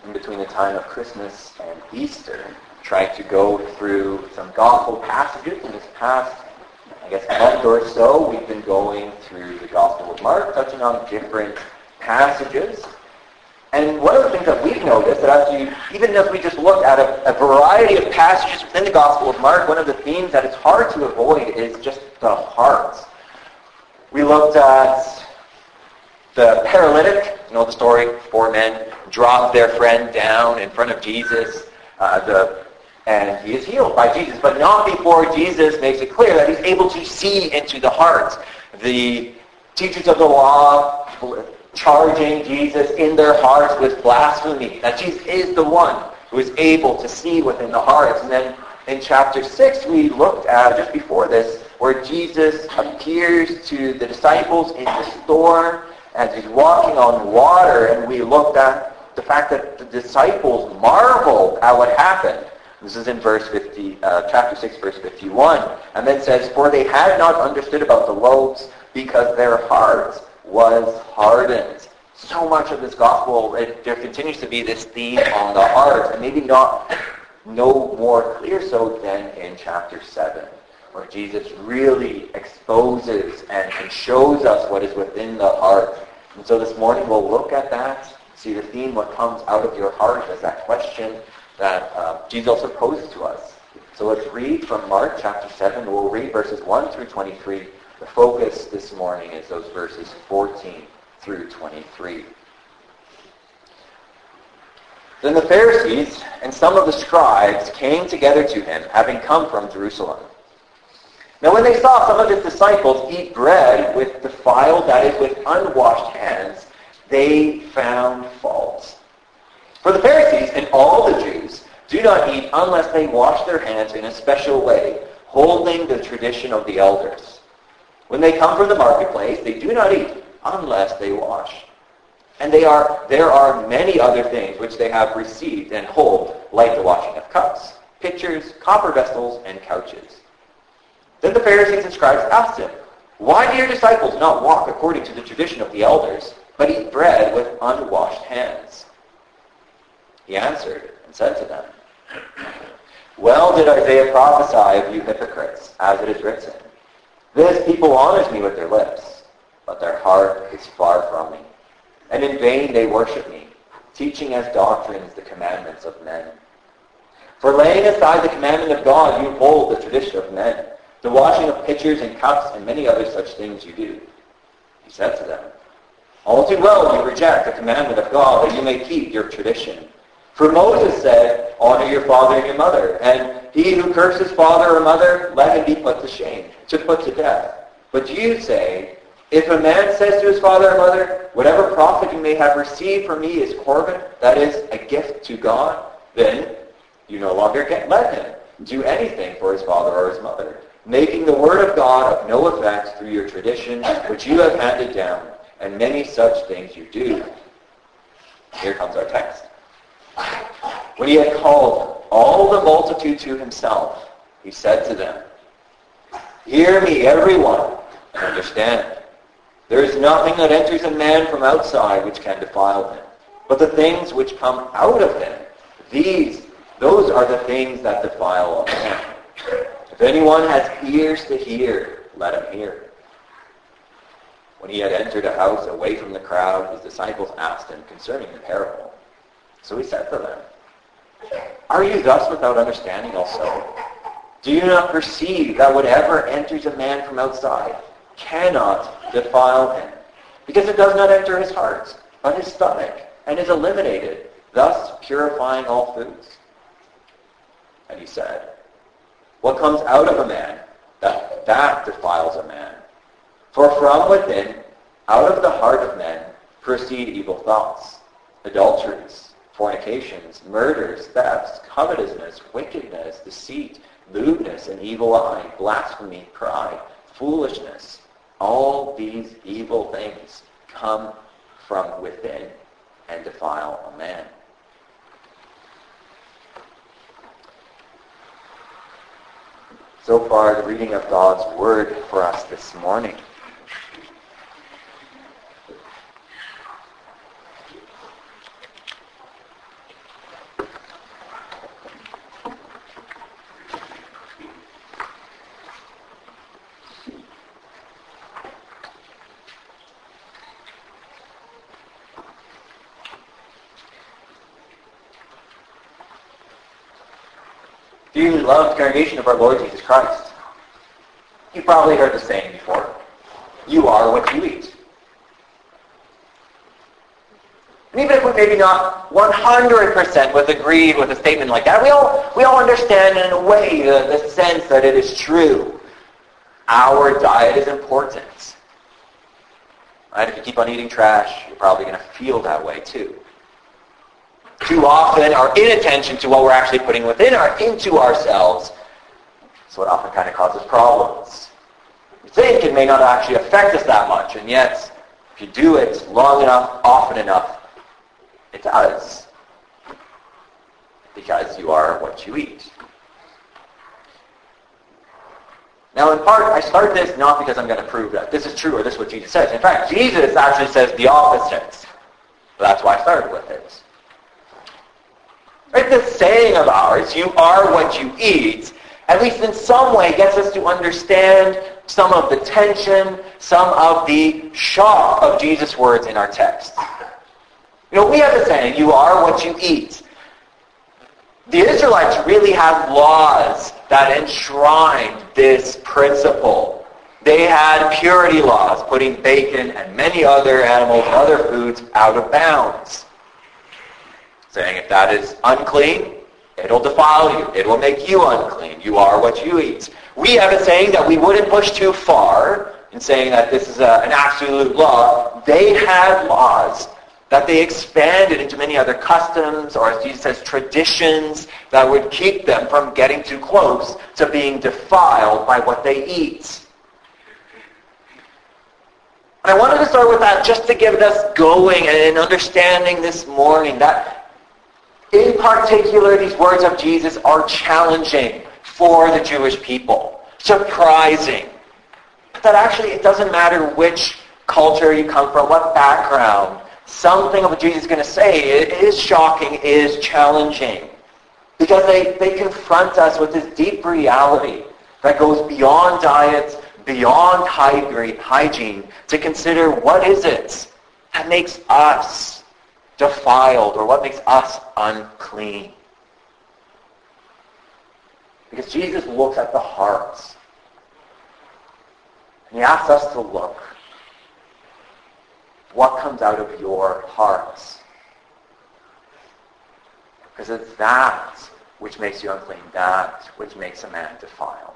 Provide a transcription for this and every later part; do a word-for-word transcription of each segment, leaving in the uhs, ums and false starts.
in between the time of Christmas and Easter, trying to go through some gospel passages. In this past, I guess, month or so, we've been going through the Gospel of Mark, touching on different passages. And one of the things that we've noticed, that as you, even as we just look at a, a variety of passages within the Gospel of Mark, one of the themes that it's hard to avoid is just the heart. We looked at the paralytic, you know the story, four men drop their friend down in front of Jesus, uh, the, and he is healed by Jesus, but not before Jesus makes it clear that he's able to see into the heart. The teachers of the law charging Jesus in their hearts with blasphemy, that Jesus is the one who is able to see within the hearts. And then in chapter six, we looked at, just before this, where Jesus appears to the disciples in the storm as he's walking on water, and we looked at the fact that the disciples marveled at what happened. This is in verse fifty, uh, chapter six, verse fifty-one. And then says, "For they had not understood about the loaves, because their hearts was hardened." So much of this gospel, it, there continues to be this theme on the heart, and maybe not no more clear so than in chapter seven, where Jesus really exposes and, and shows us what is within the heart. And so this morning we'll look at that, see the theme, what comes out of your heart, as that question that uh, Jesus also poses to us. So let's read from Mark chapter seven. We'll read verses one through twenty-three. The focus this morning is those verses fourteen through twenty-three. Then the Pharisees and some of the scribes came together to him, having come from Jerusalem. Now when they saw some of his disciples eat bread with defiled, that is, with unwashed hands, they found fault. For the Pharisees and all the Jews do not eat unless they wash their hands in a special way, holding the tradition of the elders. When they come from the marketplace, they do not eat unless they wash. And they are, there are many other things which they have received and hold, like the washing of cups, pitchers, copper vessels, and couches. Then the Pharisees and scribes asked him, "Why do your disciples not walk according to the tradition of the elders, but eat bread with unwashed hands?" He answered and said to them, "Well did Isaiah prophesy of you hypocrites, as it is written, 'This people honors me with their lips, but their heart is far from me. And in vain they worship me, teaching as doctrines the commandments of men. For laying aside the commandment of God, you hold the tradition of men, the washing of pitchers and cups, and many other such things you do.' He said to them, 'All too well you reject the commandment of God, that you may keep your tradition. For Moses said, honor your father and your mother, and he who curses father or mother, let him be put to shame, to put to death. But you say, if a man says to his father or mother, whatever profit you may have received from me is Corban, that is, a gift to God, then you no longer can let him do anything for his father or his mother, making the word of God of no effect through your tradition, which you have handed down, and many such things you do.'" Here comes our text. When he had called all the multitude to himself, he said to them, "Hear me, everyone, and understand. There is nothing that enters a man from outside which can defile him, but the things which come out of him, these, those are the things that defile a man. If anyone has ears to hear, let him hear." When he had entered a house away from the crowd, his disciples asked him concerning the parable. So he said to them, "Are you thus without understanding also? Do you not perceive that whatever enters a man from outside cannot defile him, because it does not enter his heart, but his stomach, and is eliminated, thus purifying all foods?" And he said, "What comes out of a man, that, that defiles a man. For from within, out of the heart of men, proceed evil thoughts, adulteries, fornications, murders, thefts, covetousness, wickedness, deceit, lewdness, an evil eye, blasphemy, pride, foolishness. All these evil things come from within and defile a man." So far, the reading of God's Word for us this morning. dearly loved congregation of our Lord Jesus Christ, you've probably heard the saying before, you are what you eat. And even if we maybe not one hundred percent would agree with a statement like that, we all, we all understand in a way the, the sense that it is true. Our diet is important. Right? If you keep on eating trash, you're probably going to feel that way too. Too often, our inattention to what we're actually putting within our, into ourselves, is what often kind of causes problems. We think it may not actually affect us that much, and yet, if you do it long enough, often enough, it does. Because you are what you eat. Now, in part, I start this not because I'm going to prove that this is true or this is what Jesus says. In fact, Jesus actually says the opposite. So that's why I started with it. Right, this saying of ours, you are what you eat, at least in some way gets us to understand some of the tension, some of the shock of Jesus' words in our text. You know, we have a saying, you are what you eat. The Israelites really had laws that enshrined this principle. They had purity laws, putting bacon and many other animals and other foods out of bounds. Saying if that is unclean, it'll defile you. It will make you unclean. You are what you eat. We have a saying that we wouldn't push too far in saying that this is a, an absolute law. They had laws that they expanded into many other customs, or as Jesus says, traditions that would keep them from getting too close to being defiled by what they eat. And I wanted to start with that just to get us going and understanding this morning that in particular, these words of Jesus are challenging for the Jewish people. Surprising. But that actually it doesn't matter which culture you come from, what background. Something of what Jesus is going to say is shocking, is challenging. Because they, they confront us with this deep reality that goes beyond diets, beyond hygiene, to consider what is it that makes us defiled, or what makes us unclean. Because Jesus looks at the hearts. And he asks us to look. What comes out of your hearts? Because it's that which makes you unclean, that which makes a man defiled.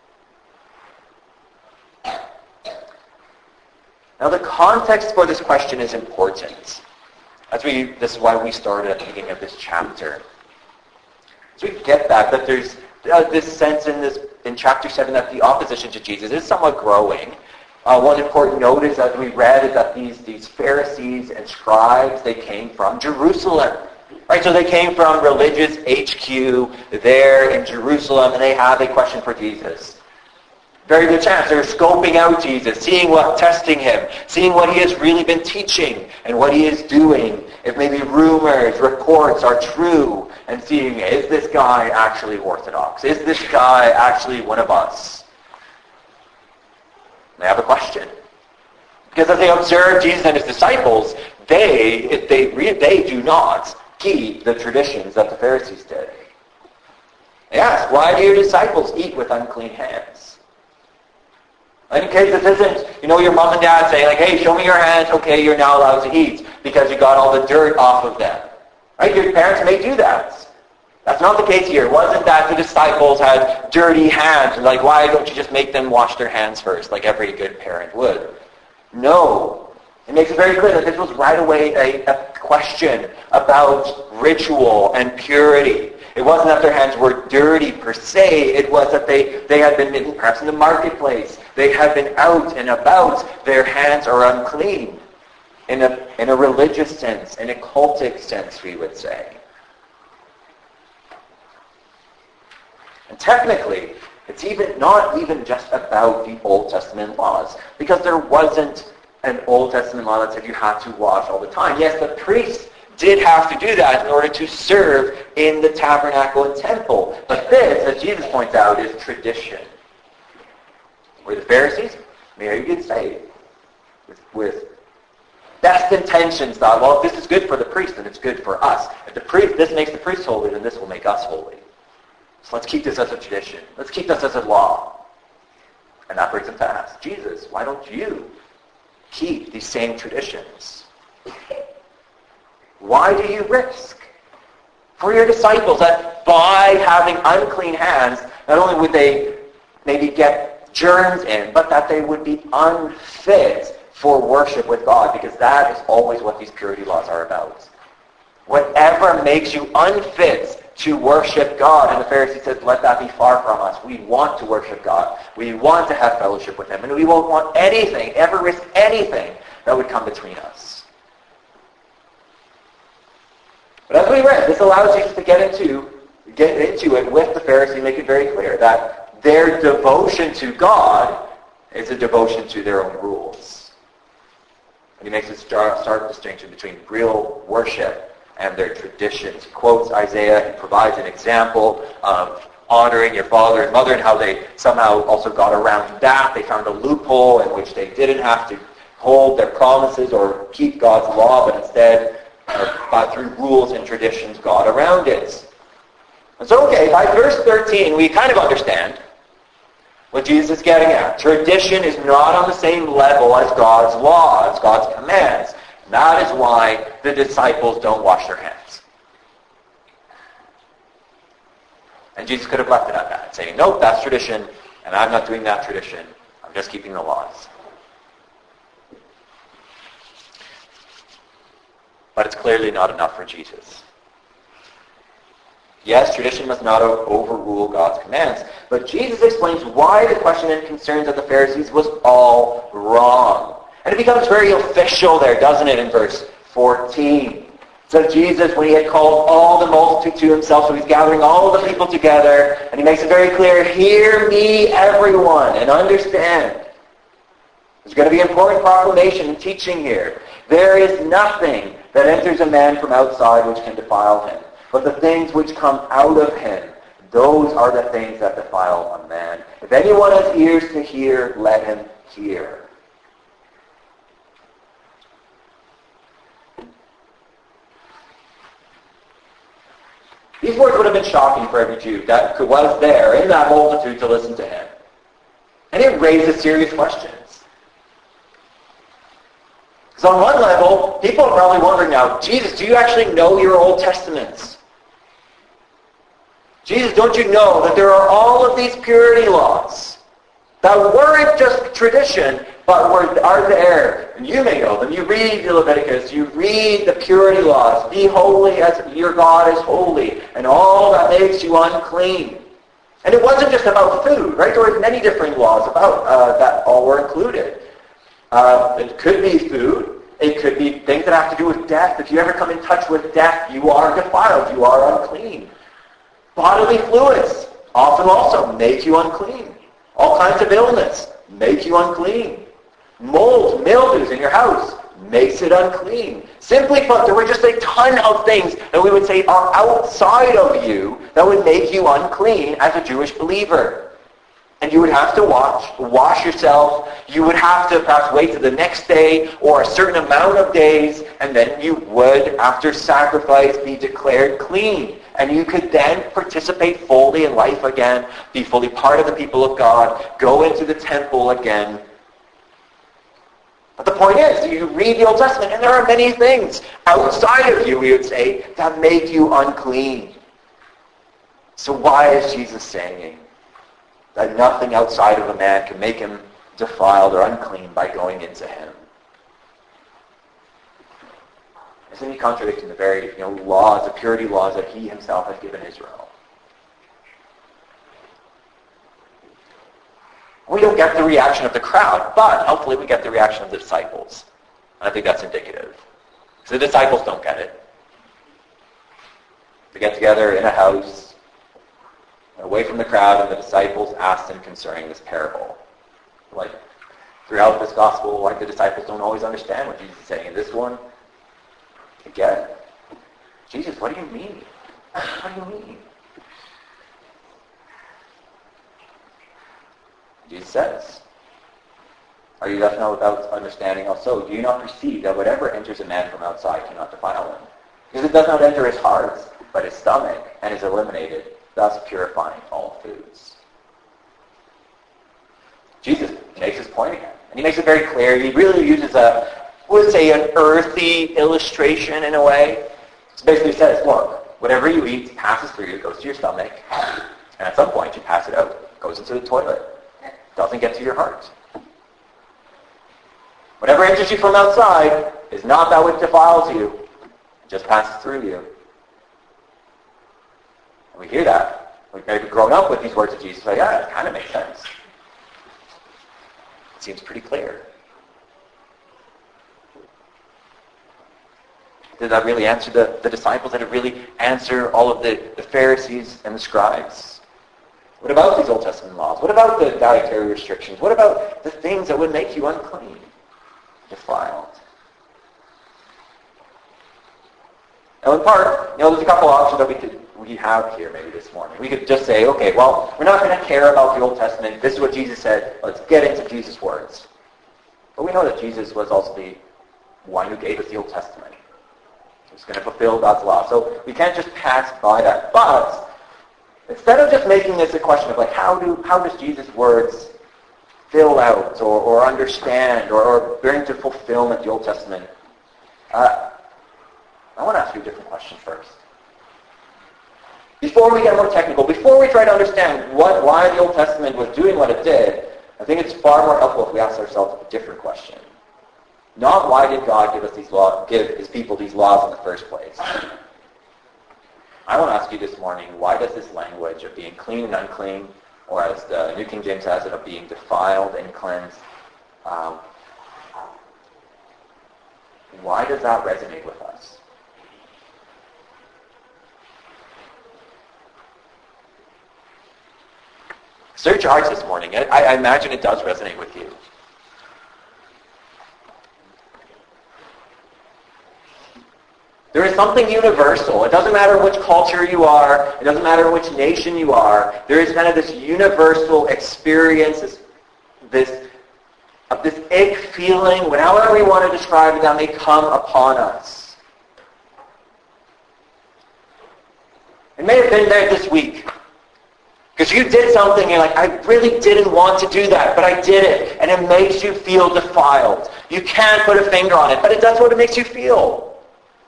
Now the context for this question is important. As we, this is why we started at the beginning of this chapter. So we get that, that there's uh, this sense in this in chapter seven that the opposition to Jesus is somewhat growing. Uh, one important note is, as we read, is that these, these Pharisees and scribes, they came from Jerusalem. Right, so they came from religious H Q there in Jerusalem, and they have a question for Jesus. Very good chance. They're scoping out Jesus, seeing what, testing him, seeing what he has really been teaching and what he is doing. If maybe rumors, reports are true, and seeing, is this guy actually Orthodox? Is this guy actually one of us? They have a question. Because as they observe Jesus and his disciples, they, they, they do not keep the traditions that the Pharisees did. They ask, why do your disciples eat with unclean hands? In case this isn't, you know, your mom and dad saying, like, hey, show me your hands, okay, you're now allowed to eat because you got all the dirt off of them. Right? Your parents may do that. That's not the case here. It wasn't that the disciples had dirty hands, like, why don't you just make them wash their hands first, like every good parent would? No. It makes it very clear that this was right away a, a question about ritual and purity. It wasn't that their hands were dirty per se. It was that they, they had been perhaps in the marketplace. They had been out and about. Their hands are unclean in a, in a religious sense, in a cultic sense, we would say. And technically, it's even not even just about the Old Testament laws, because there wasn't an Old Testament law that said you had to wash all the time. Yes, the priests did have to do that in order to serve in the tabernacle and temple. But this, as Jesus points out, is tradition. Where the Pharisees, maybe you could say, with, with best intentions, thought, well, if this is good for the priest, then it's good for us. If the priest, this makes the priest holy, then this will make us holy. So let's keep this as a tradition. Let's keep this as a law. And that brings them to ask, Jesus, why don't you keep these same traditions? Why do you risk for your disciples that by having unclean hands, not only would they maybe get germs in, but that they would be unfit for worship with God, because that is always what these purity laws are about. Whatever makes you unfit to worship God, and the Pharisee says, let that be far from us. We want to worship God. We want to have fellowship with Him, and we won't want anything, ever risk anything that would come between us. But as we read, this allows Jesus to get into, get into it with the Pharisee, make it very clear that their devotion to God is a devotion to their own rules. And he makes a stark distinction between real worship and their traditions. He quotes Isaiah and provides an example of honoring your father and mother and how they somehow also got around that. They found a loophole in which they didn't have to hold their promises or keep God's law, but instead, uh, through rules and traditions, got around it. And so, okay, by verse thirteen, we kind of understand what Jesus is getting at. Tradition is not on the same level as God's law, as God's commands. And that is why the disciples don't wash their hands. And Jesus could have left it at that, saying, nope, that's tradition, and I'm not doing that tradition. I'm just keeping the laws. But it's clearly not enough for Jesus. Yes, tradition must not overrule God's commands, but Jesus explains why the question and concerns of the Pharisees was all wrong. And it becomes very official there, doesn't it, in verse fourteen. So Jesus, when he had called all the multitude to himself, so he's gathering all the people together, and he makes it very clear, hear me, everyone, and understand. There's going to be important proclamation and teaching here. There is nothing that enters a man from outside which can defile him. But the things which come out of him, those are the things that defile a man. If anyone has ears to hear, let him hear. These words would have been shocking for every Jew that was there in that multitude to listen to him. And it raises serious questions. Because on one level, people are probably wondering now, Jesus, do you actually know your Old Testaments? Jesus, don't you know that there are all of these purity laws that weren't just tradition, but were, are there? And you may know them. You read Leviticus. You read the purity laws. Be holy as your God is holy. And all that makes you unclean. And it wasn't just about food, right? There were many different laws about uh, that all were included. Uh, it could be food. It could be things that have to do with death. If you ever come in touch with death, you are defiled. You are unclean. Bodily fluids often also make you unclean. All kinds of illness make you unclean. Mold, mildews in your house makes it unclean. Simply put, there were just a ton of things that we would say are outside of you that would make you unclean as a Jewish believer. And you would have to wash, wash yourself. You would have to perhaps wait to the next day or a certain amount of days, and then you would, after sacrifice, be declared clean. And you could then participate fully in life again, be fully part of the people of God, go into the temple again. But the point is, you read the Old Testament, and there are many things outside of you, we would say, that make you unclean. So why is Jesus saying that nothing outside of a man can make him defiled or unclean by going into him? Isn't he contradicting the very you know, laws, the purity laws that he himself has given Israel? We don't get the reaction of the crowd, but hopefully we get the reaction of the disciples. And I think that's indicative. So the disciples don't get it. They get together in a house, away from the crowd, and the disciples ask them concerning this parable. Like, throughout this gospel, like the disciples don't always understand what Jesus is saying. In this one, they get it. Jesus, what do you mean? What do you mean? Jesus says, are you left now without understanding also? Do you not perceive that whatever enters a man from outside cannot defile him? Because it does not enter his heart, but his stomach, and is eliminated. thus purifying all foods. Jesus makes his point again. And he makes it very clear. He really uses a, I would say, an earthy illustration in a way. So basically he says, look, whatever you eat passes through you, goes to your stomach, and at some point you pass it out. It goes into the toilet. It doesn't get to your heart. Whatever enters you from outside is not that which defiles you. It just passes through you. And we hear that. We've maybe grown up with these words of Jesus. Like, yeah, it kind of makes sense. It seems pretty clear. Did that really answer the, the disciples? Did it really answer all of the, the Pharisees and the scribes? What about these Old Testament laws? What about the dietary restrictions? What about the things that would make you unclean, defiled? Now in part, you know, there's a couple options that we could we have here maybe this morning. We could just say, okay, well, we're not going to care about the Old Testament. This is what Jesus said. Let's get into Jesus' words. But we know that Jesus was also the one who gave us the Old Testament. He was going to fulfill God's law. So we can't just pass by that. But instead of just making this a question of like, how do how does Jesus' words fill out or, or understand or, or bring to fulfillment the Old Testament, uh, I want to ask you a different question first. Before we get more technical, before we try to understand what, why the Old Testament was doing what it did, I think it's far more helpful if we ask ourselves a different question. Not why did God give us these laws, give his people these laws in the first place. I want to ask you this morning, why does this language of being clean and unclean, or as the New King James has it, of being defiled and cleansed, um, why does that resonate with us? Search your hearts this morning. I, I imagine it does resonate with you. There is something universal. It doesn't matter which culture you are. It doesn't matter which nation you are. There is kind of this universal experience, this, this, of this ache feeling, however we want to describe it, that may come upon us. It may have been there this week. Because you did something, you're like, I really didn't want to do that, but I did it. And it makes you feel defiled. You can't put a finger on it, but it, that's what it makes you feel.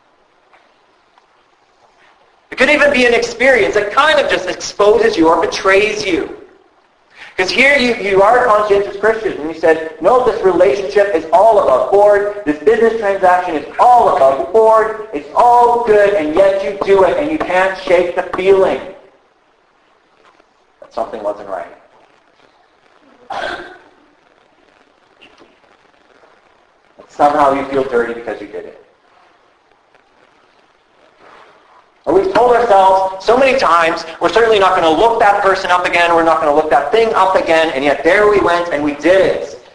It could even be an experience that kind of just exposes you or betrays you. Because here you, you are a conscientious Christian, and you said, no, this relationship is all above board. This business transaction is all above board. It's all good, and yet you do it, and you can't shake the feeling. Something wasn't right. Somehow you feel dirty because you did it. Or we've told ourselves so many times, we're certainly not going to look that person up again, we're not going to look that thing up again, and yet there we went and we did it.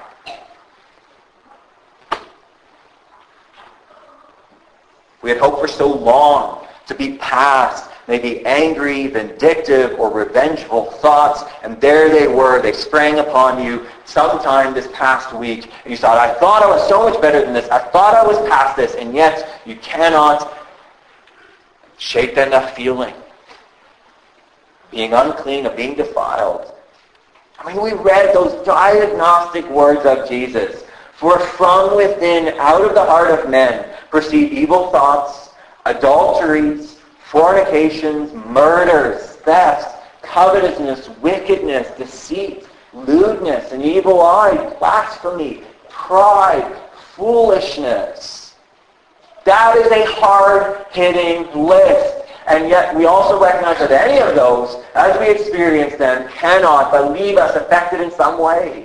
We had hoped for so long to be past maybe angry, vindictive, or revengeful thoughts, and there they were. They sprang upon you sometime this past week, and you thought, I thought I was so much better than this. I thought I was past this, and yet you cannot shake that feeling. Being unclean, of being defiled. I mean, we read those diagnostic words of Jesus. For from within, out of the heart of men, proceed evil thoughts, adulteries, fornications, murders, thefts, covetousness, wickedness, deceit, lewdness, an evil eye, blasphemy, pride, foolishness. That is a hard-hitting list. And yet we also recognize that any of those, as we experience them, cannot but leave us affected in some way.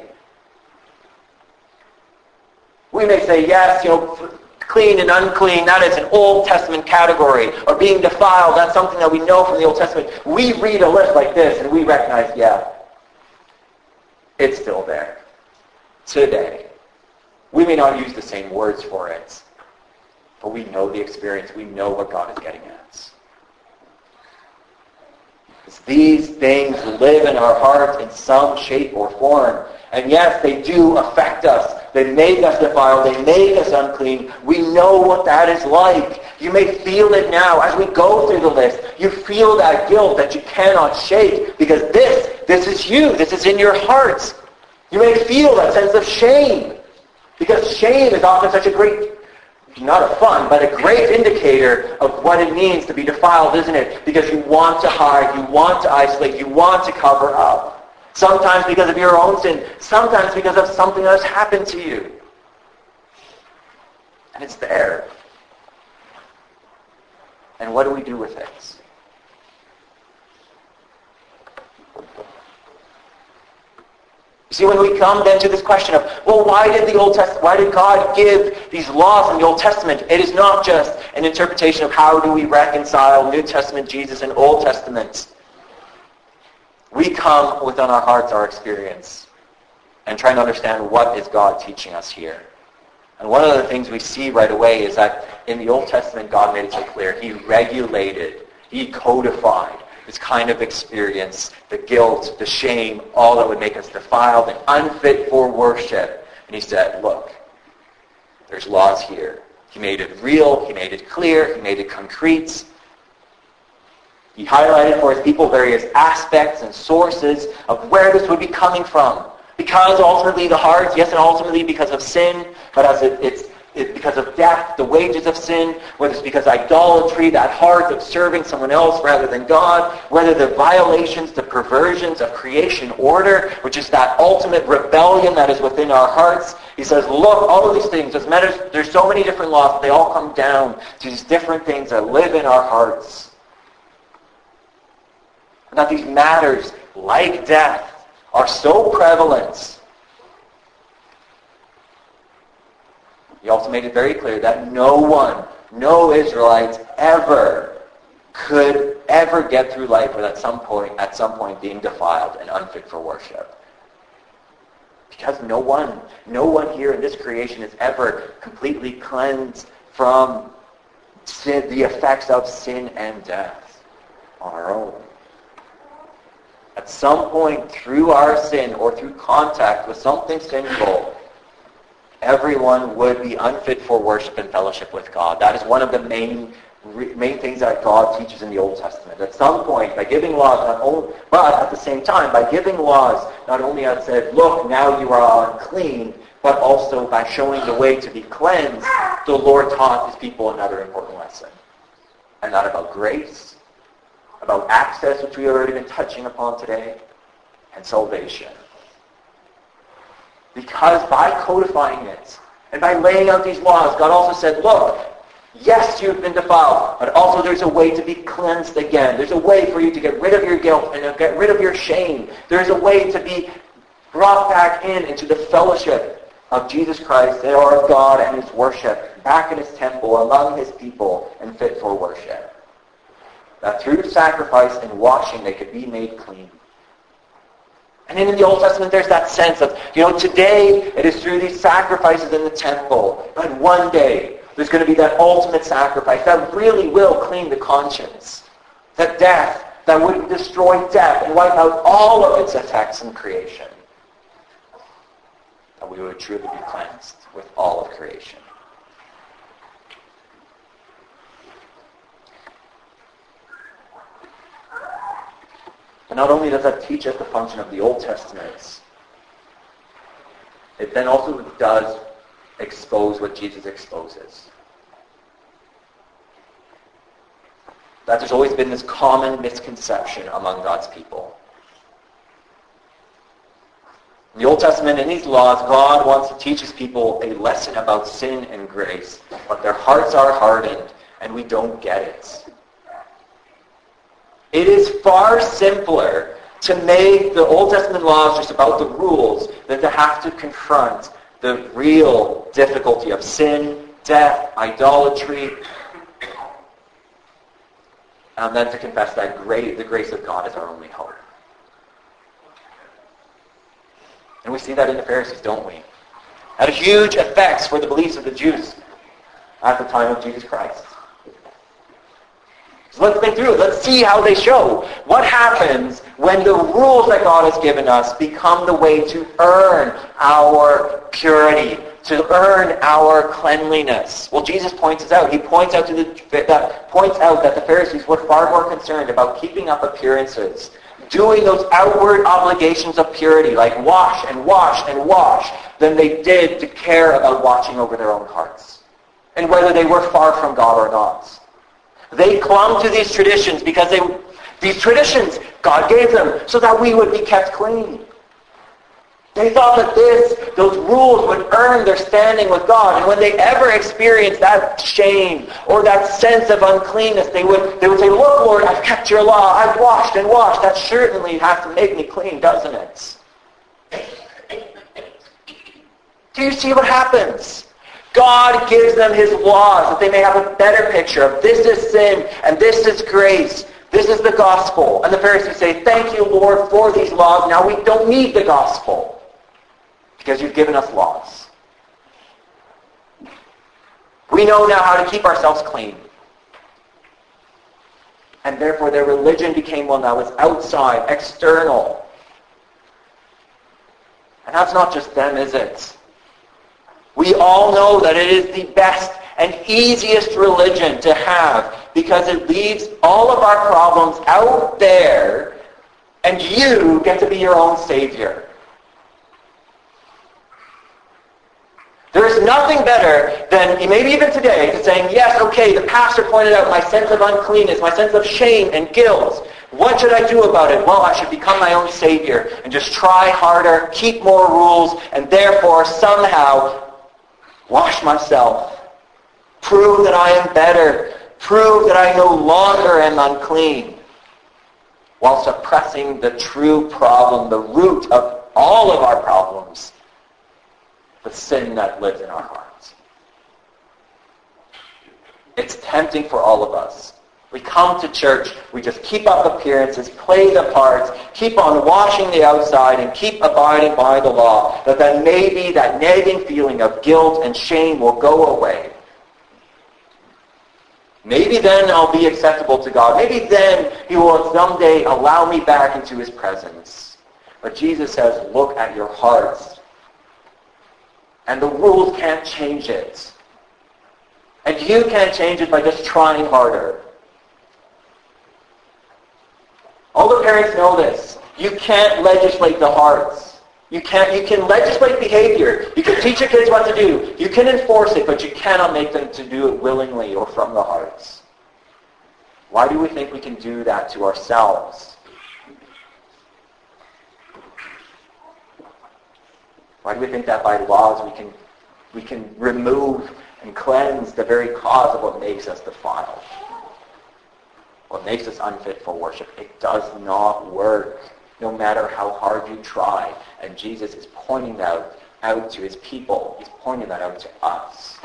We may say, yes, you know, clean and unclean, that is an Old Testament category. Or being defiled, that's something that we know from the Old Testament. We read a list like this and we recognize, yeah, it's still there. Today. We may not use the same words for it, but we know the experience. We know what God is getting at. These things live in our hearts in some shape or form. And yes, they do affect us. They make us defiled. They make us unclean. We know what that is like. You may feel it now. As we go through the list, you feel that guilt that you cannot shake because this, this is you. This is in your hearts. You may feel that sense of shame because shame is often such a great, not a fun, but a great indicator of what it means to be defiled, isn't it? Because you want to hide, you want to isolate, you want to cover up. Sometimes because of your own sin, sometimes because of something that has happened to you. And it's there. And what do we do with it? You see, when we come then to this question of, well, why did the Old Testament, why did God give these laws in the Old Testament? It is not just an interpretation of how do we reconcile New Testament Jesus and Old Testament. We come within our hearts, our experience, and trying to understand what is God teaching us here. And one of the things we see right away is that in the Old Testament, God made it so clear. He regulated, He codified this kind of experience, the guilt, the shame, all that would make us defiled and unfit for worship. And He said, look, there's laws here. He made it real, He made it clear, He made it concrete. He highlighted for His people various aspects and sources of where this would be coming from. Because ultimately the heart, yes, and ultimately because of sin, but as it, it's it, because of death, the wages of sin, whether it's because of idolatry, that heart of serving someone else rather than God, whether the violations, the perversions of creation order, which is that ultimate rebellion that is within our hearts. He says, look, all of these things, as matters, there's so many different laws, but they all come down to these different things that live in our hearts. And that these matters, like death, are so prevalent. He also made it very clear that no one, no Israelites ever could ever get through life without some point, at some point being defiled and unfit for worship. Because no one, no one here in this creation is ever completely cleansed from sin, the effects of sin and death on our own. At some point through our sin or through contact with something sinful, everyone would be unfit for worship and fellowship with God. That is one of the main main things that God teaches in the Old Testament. At some point, by giving laws, not only, but at the same time, by giving laws, not only has said, look, now you are unclean, but also by showing the way to be cleansed, the Lord taught His people another important lesson. And not about grace, about access, which we've already been touching upon today, and salvation. Because by codifying it, and by laying out these laws, God also said, look, yes, you've been defiled, but also there's a way to be cleansed again. There's a way for you to get rid of your guilt and to get rid of your shame. There's a way to be brought back in into the fellowship of Jesus Christ, or of God and His worship, back in His temple, among His people, and fit for worship. That through sacrifice and washing they could be made clean. And in the Old Testament there's that sense of, you know, today it is through these sacrifices in the temple, but one day there's going to be that ultimate sacrifice that really will clean the conscience. That death, that would destroy death and wipe out all of its effects in creation. That we would truly be cleansed with all of creation. And not only does that teach us the function of the Old Testament, it then also does expose what Jesus exposes. That there's always been this common misconception among God's people. In the Old Testament, in these laws, God wants to teach His people a lesson about sin and grace, but their hearts are hardened, and we don't get it. It is far simpler to make the Old Testament laws just about the rules than to have to confront the real difficulty of sin, death, idolatry, and then to confess that great, the grace of God is our only hope. And we see that in the Pharisees, don't we? It had huge effects for the beliefs of the Jews at the time of Jesus Christ. So let's think through it. Let's see how they show. What happens when the rules that God has given us become the way to earn our purity, to earn our cleanliness? Well, Jesus points us out. He points out to the that points out that the Pharisees were far more concerned about keeping up appearances, doing those outward obligations of purity, like wash and wash and wash, than they did to care about watching over their own hearts and whether they were far from God or not. They clung to these traditions because they, these traditions, God gave them so that we would be kept clean. They thought that this, those rules would earn their standing with God. And when they ever experienced that shame or that sense of uncleanness, they would, they would say, look, Lord, I've kept your law. I've washed and washed. That certainly has to make me clean, doesn't it? Do you see what happens? God gives them his laws that they may have a better picture of this is sin and this is grace. This is the gospel. And the Pharisees say, thank you, Lord, for these laws. Now we don't need the gospel because you've given us laws. We know now how to keep ourselves clean. And therefore their religion became one that was outside, external. And that's not just them, is it? We all know that it is the best and easiest religion to have because it leaves all of our problems out there and you get to be your own savior. There is nothing better than, maybe even today, to saying, yes, okay, the pastor pointed out my sense of uncleanness, my sense of shame and guilt. What should I do about it? Well, I should become my own savior and just try harder, keep more rules, and therefore somehow wash myself. Prove that I am better. Prove that I no longer am unclean. While suppressing the true problem, the root of all of our problems, the sin that lives in our hearts. It's tempting for all of us. We come to church, we just keep up appearances, play the parts, keep on washing the outside, and keep abiding by the law, that then maybe that nagging feeling of guilt and shame will go away. Maybe then I'll be acceptable to God. Maybe then he will someday allow me back into his presence. But Jesus says, look at your hearts. And the rules can't change it. And you can't change it by just trying harder. All the parents know this. You can't legislate the hearts. You can't. You can legislate behavior. You can teach your kids what to do. You can enforce it, but you cannot make them to do it willingly or from the hearts. Why do we think we can do that to ourselves? Why do we think that by laws we can we can remove and cleanse the very cause of what makes us defiled? What makes us unfit for worship? It does not work, no matter how hard you try. And Jesus is pointing that out, out to his people. He's pointing that out to us.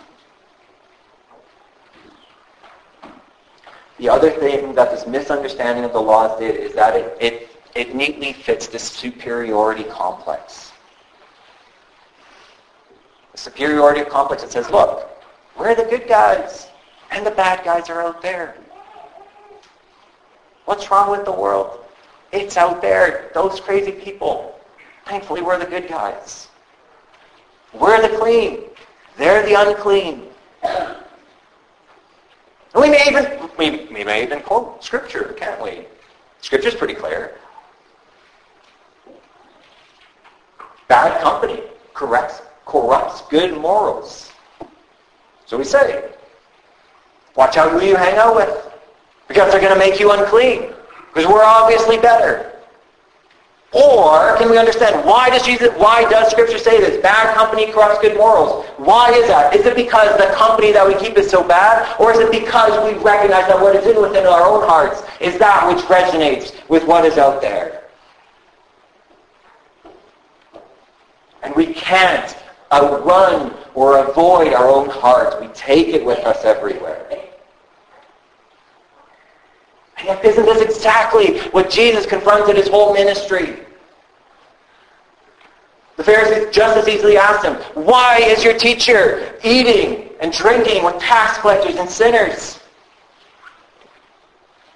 The other thing that this misunderstanding of the laws did is that it, it, it neatly fits this superiority complex. The superiority complex that says, look, we're the good guys, and the bad guys are out there. What's wrong with the world? It's out there. Those crazy people. Thankfully, we're the good guys. We're the clean. They're the unclean. We may even we, we may even quote Scripture, can't we? Scripture's pretty clear. Bad company corrupts corrupts good morals. So we say, watch out who you hang out with. Because they're going to make you unclean. Because we're obviously better. Or can we understand why does Jesus, why does Scripture say this? Bad company corrupts good morals. Why is that? Is it because the company that we keep is so bad? Or is it because we recognize that what is in within our own hearts is that which resonates with what is out there? And we can't outrun or avoid our own hearts. We take it with us everywhere. And yet, isn't this exactly what Jesus confronted his whole ministry? The Pharisees just as easily asked him, why is your teacher eating and drinking with tax collectors and sinners?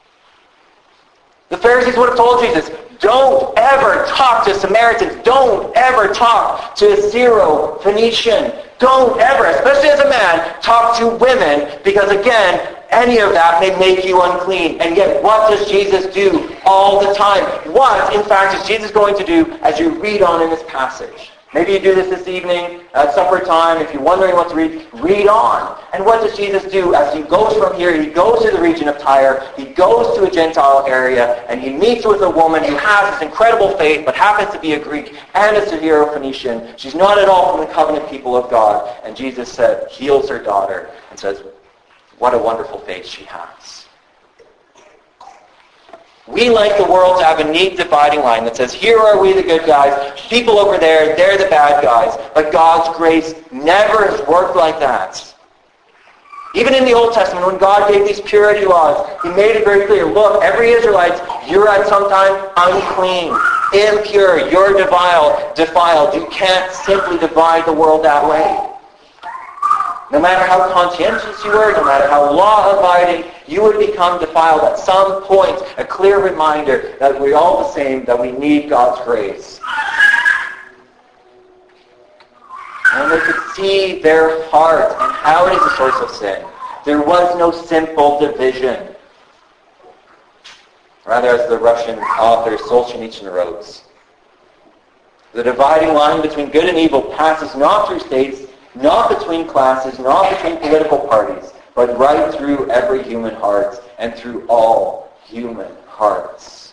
Pharisees would have told Jesus, don't ever talk to Samaritans. Don't ever talk to a Syro-Phoenician. Don't ever, especially as a man, talk to women, because again, any of that may make you unclean. And yet, what does Jesus do all the time? What, in fact, is Jesus going to do as you read on in this passage? Maybe you do this this evening at supper time. If you're wondering what to read, read on. And what does Jesus do as he goes from here? He goes to the region of Tyre. He goes to a Gentile area, and he meets with a woman who has this incredible faith, but happens to be a Greek and a Syro-Phoenician. She's not at all from the covenant people of God. And Jesus said, heals her daughter and says, what a wonderful faith she has. We like the world to have a neat dividing line that says, here are we the good guys, people over there, they're the bad guys. But God's grace never has worked like that. Even in the Old Testament, when God gave these purity laws, he made it very clear, look, every Israelite, you're at some time unclean, impure, you're defiled, defiled. You can't simply divide the world that way. No matter how conscientious you were, no matter how law-abiding, you would become defiled at some point. A clear reminder that we're all the same, that we need God's grace. And they could see their heart and how it is a source of sin. There was no simple division. Rather, as the Russian author Solzhenitsyn wrote, the dividing line between good and evil passes not through states, not between classes, not between political parties, but right through every human heart and through all human hearts.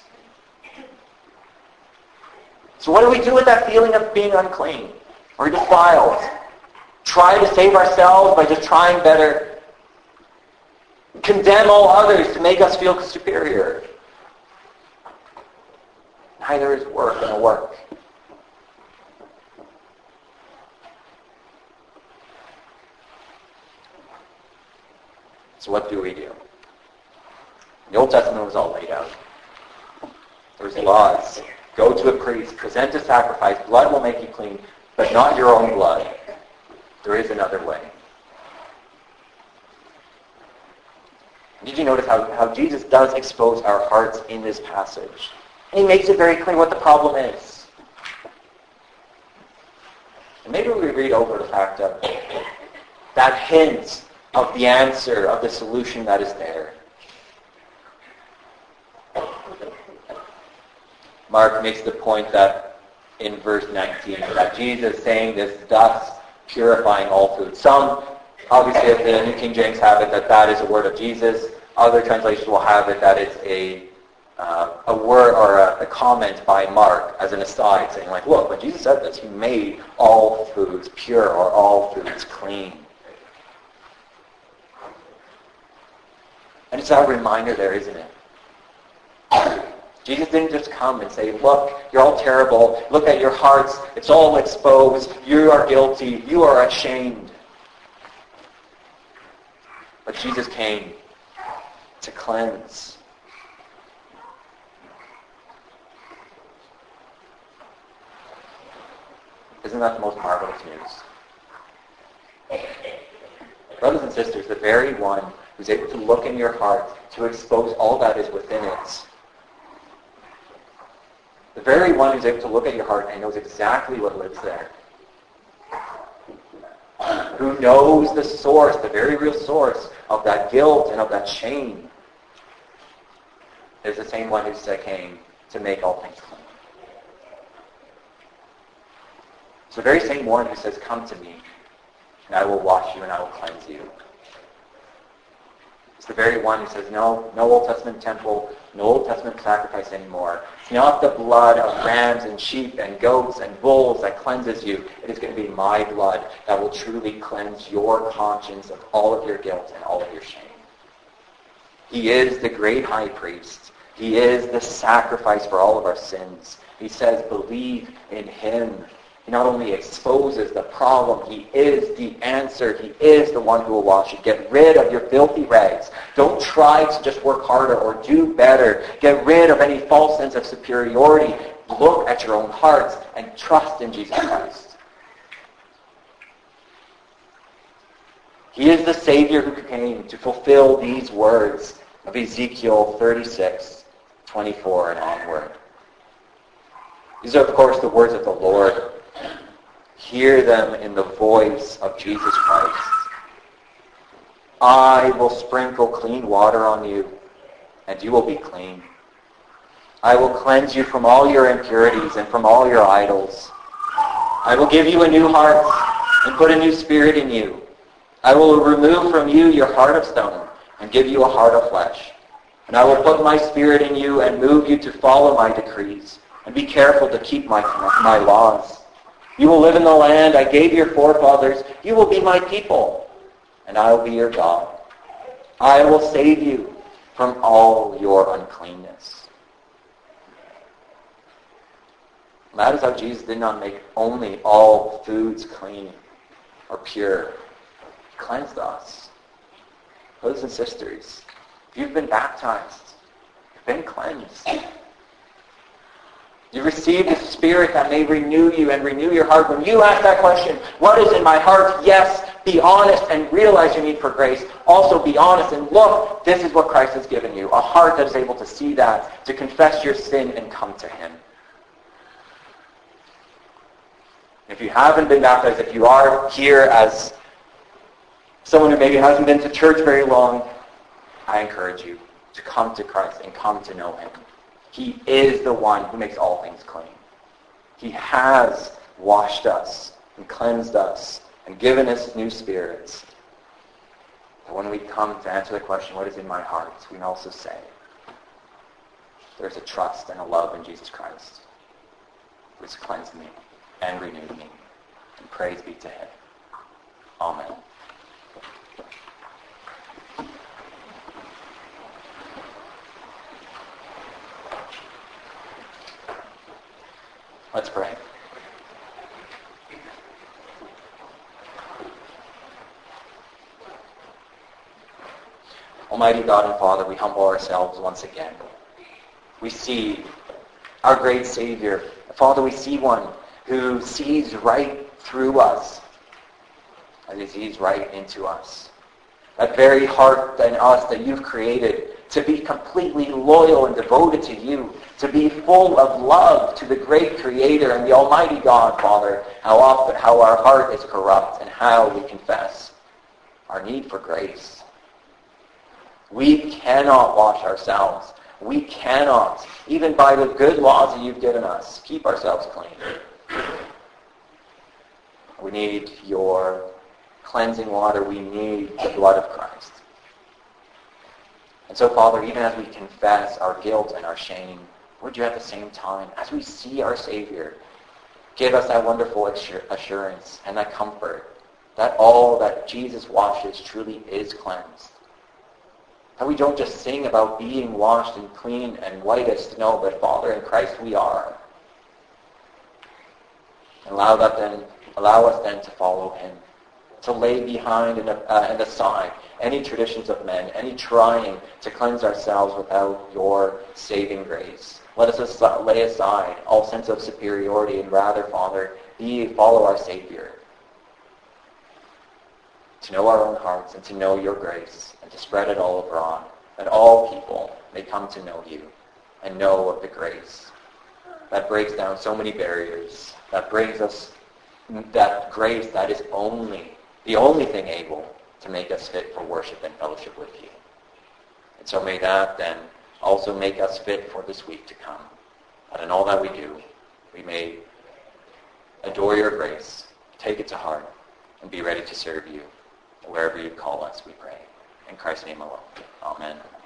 So what do we do with that feeling of being unclean or defiled? Try to save ourselves by just trying better? Condemn all others to make us feel superior? Neither is work going to work. So what do we do? The Old Testament was all laid out. There was laws. Go to a priest, present a sacrifice, blood will make you clean, but not your own blood. There is another way. Did you notice how, how Jesus does expose our hearts in this passage? And he makes it very clear what the problem is. And maybe we read over the fact of that hint of the answer, of the solution that is there. Mark makes the point that in verse nineteen, that Jesus is saying this, thus purifying all food. Some, obviously, if the New King James have it, that that is a word of Jesus. Other translations will have it that it's a uh, a word or a, a comment by Mark as an aside, saying like, look, when Jesus said this, he made all foods pure or all foods clean. And it's that reminder there, isn't it? Jesus didn't just come and say, look, you're all terrible. Look at your hearts. It's all exposed. You are guilty. You are ashamed. But Jesus came to cleanse. Isn't that the most marvelous news? Brothers and sisters, the very one who's able to look in your heart to expose all that is within it. The very one who's able to look at your heart and knows exactly what lives there. Who knows the source, the very real source of that guilt and of that shame, is the same one who came to make all things clean. It's the very same one who says, come to me, and I will wash you and I will cleanse you. It's the very one who says, no, no Old Testament temple, no Old Testament sacrifice anymore. It's not the blood of rams and sheep and goats and bulls that cleanses you. It is going to be my blood that will truly cleanse your conscience of all of your guilt and all of your shame. He is the great high priest. He is the sacrifice for all of our sins. He says, believe in him. He not only exposes the problem, he is the answer. He is the one who will wash you. Get rid of your filthy rags. Don't try to just work harder or do better. Get rid of any false sense of superiority. Look at your own hearts and trust in Jesus Christ. He is the Savior who came to fulfill these words of Ezekiel thirty-six. twenty-four and onward. These are, of course, the words of the Lord. Hear them in the voice of Jesus Christ. I will sprinkle clean water on you, and you will be clean. I will cleanse you from all your impurities and from all your idols. I will give you a new heart and put a new spirit in you. I will remove from you your heart of stone and give you a heart of flesh. And I will put my spirit in you and move you to follow my decrees and be careful to keep my, my laws. You will live in the land I gave your forefathers. You will be my people, and I will be your God. I will save you from all your uncleanness. And that is how Jesus did not make only all foods clean or pure. He cleansed us. Brothers and sisters, if you've been baptized, you've been cleansed. You received a spirit that may renew you and renew your heart. When you ask that question, what is in my heart? Yes, be honest and realize your need for grace. Also be honest and look, this is what Christ has given you. A heart that is able to see that, to confess your sin and come to him. If you haven't been baptized, if you are here as someone who maybe hasn't been to church very long, I encourage you to come to Christ and come to know him. He is the one who makes all things clean. He has washed us and cleansed us and given us new spirits. But when we come to answer the question, what is in my heart, we can also say, there's a trust and a love in Jesus Christ who has cleansed me and renewed me. And praise be to him. Amen. Let's pray. Almighty God and Father, we humble ourselves once again. We see our great Savior. Father, we see one who sees right through us and he sees right into us. That very heart in us that you've created to be completely loyal and devoted to you, to be full of love to the great Creator and the Almighty God, Father, how often, how our heart is corrupt and how we confess our need for grace. We cannot wash ourselves. We cannot, even by the good laws that you've given us, keep ourselves clean. We need your cleansing water. We need the blood of Christ. And so, Father, even as we confess our guilt and our shame, would you at the same time, as we see our Savior, give us that wonderful assurance and that comfort that all that Jesus washes truly is cleansed. That we don't just sing about being washed and clean and white as snow, but Father, in Christ we are. And allow that then, allow us then to follow him, to lay behind and, uh, and aside any traditions of men, any trying to cleanse ourselves without your saving grace. Let us lay aside all sense of superiority and rather, Father, be follow our Savior. To know our own hearts and to know your grace and to spread it all abroad, that all people may come to know you and know of the grace that breaks down so many barriers, that brings us that grace that is only, the only thing able to make us fit for worship and fellowship with you. And so may that then also make us fit for this week to come. That in all that we do, we may adore your grace, take it to heart, and be ready to serve you wherever you call us, we pray. In Christ's name alone. Amen.